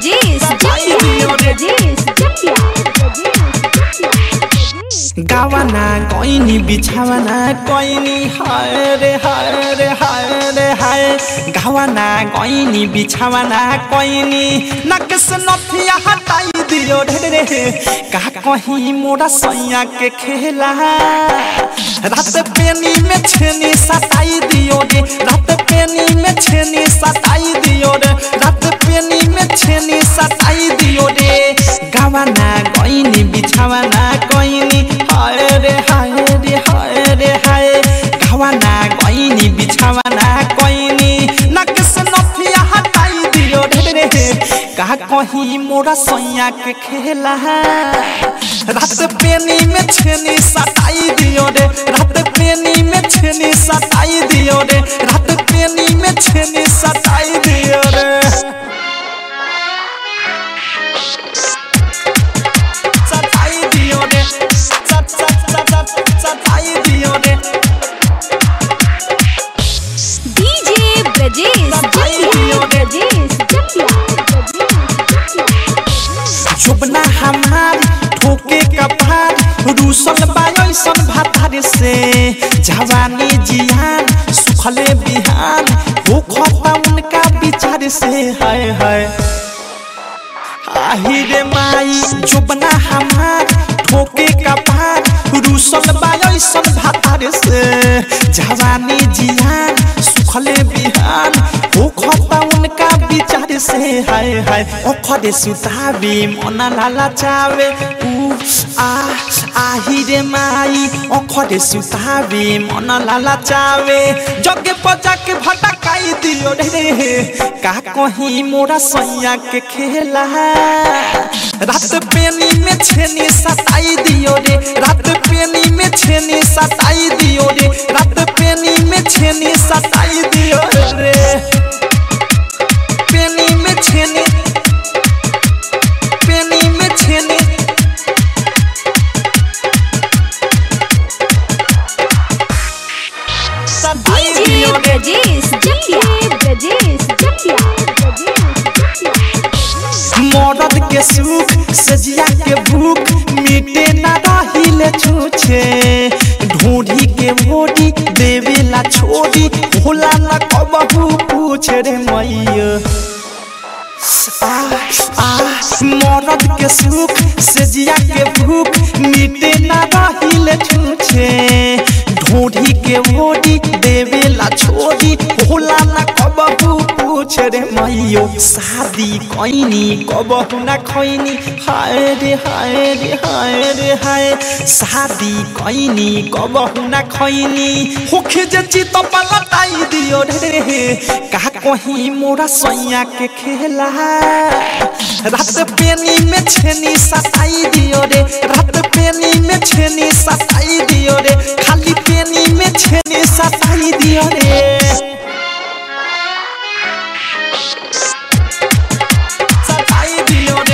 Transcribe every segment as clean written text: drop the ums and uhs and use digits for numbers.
ब्रजेश गावाना कोइनी बिछावाना कोइनी हाय रे हाय रे हाय रे हाय गावाना कोइनी बिछावाना कोइनी नकस नथिया हटाई दियो रे का कहीं मोरा सैया के खेला रात पेनी में छेनी सताई दियो रे रात पेनी में छेनी सताई दियो रे रात पेनी में छेनी सताई दियो रे गावाना कोइनी बिछावाना कोइनी हाय रे हाय रे हाय रे हाय गावाना कोइनी बिछावाना कोइनी नकस नथिया हटाई दियो रे का कहीं मोरा सैया के खेला रात पेनी में छेनी सताई दियो रे रात पेनी में छेनी सताई दियो रे रात पेनी में छेनी सताई दियो रे सताई दियो रे सताई दियो रे डीजे ब्रजेश जुबना हमार ठोके कपार रूसल बायसन भातार से जवानी जियान सुखले बिहान हो खता उनका विचार से हाय हाय आहिरे माई जुबना हमार ठोके कपार रूसल बायसन भातार से जवानी जियान सुखले बिहान हो खता उनका विचार से हाय हाय ओखरे सुतावी मना लाला चावे आहिरे माई ओखरे सुतावी मना लाला चावे जगे पजा के भटकाई दियो रे का कहीं मोरा सैया के खेला रात पेनी में छेनी सताई दियो रे रात पेनी में छेनी सताई दियो रे रात पेनी में छेनी सताई दियो रे पेनी में छेनी सताई दियो रे मरद के सुख सजिया के भूख मिटे ना रहिले छूछे ढूंढी के मोड़ी देवेला छोड़ी भोला न कबहू पूछे रे मैया मरद के सुख सजिया के भूख मिटे ना रहिले छूछे ढूंढी के मोड़ी देवेला छोड़ी भोला न कबहू पूछे रे मैयो शादी कोइनी कबहू ना खोइनी हाय रे हाय रे हाय रे हाय शादी कोइनी कबहू ना खोइनी होखे जे चित पलटाई दियो रे का कहीं मोरा सैया के खेला रात पेनी में छेनी सताई दियो रे रात पेनी में छेनी सताई दियो रे खाली पेनी में छेनी सताई दियो रे सताई दियो रे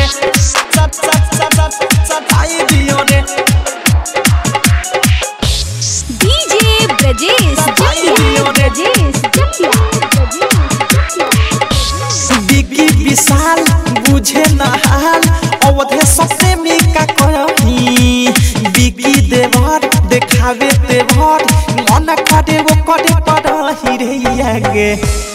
सताई दियो रे डीजे ब्रजेश बिगी विशाल बुझे न हाल अवधे सबसे मिका कहीं बिगी देवर देखावे तेवर मन करे वो करे पड़ही रे आगे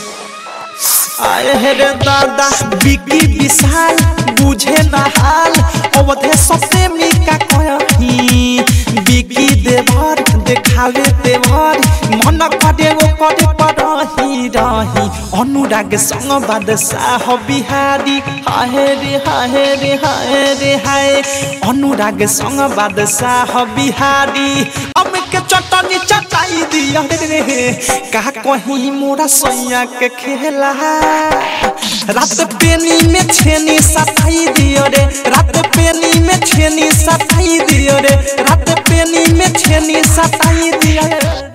आए रे दादा बिगी विशाल बुझे न हाल अवधे सबसे मिका कहीं बिगी देवर देखावे तेवर मन करे वो करे पड़ही रही अनुराग संग बादशाह बिहारी हाय रे हाय रे हाय रे हाय अनुराग संग बादशाह बिहारी हम के चटनी चटाई दिया रे का कहीं मोरा सैया के खेला रात पेनी में छेनी सताई दियो रे रात पेनी में छेनी सताई दियो रे रात पेनी में छेनी सताई दियो रे।